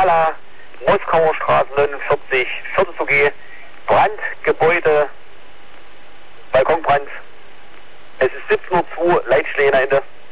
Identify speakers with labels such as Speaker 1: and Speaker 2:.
Speaker 1: Gala, Moskauer Straße 49, 4. G, Brandgebäude, Balkonbrand. Es ist 17:02 Uhr, Leitstelle Ende.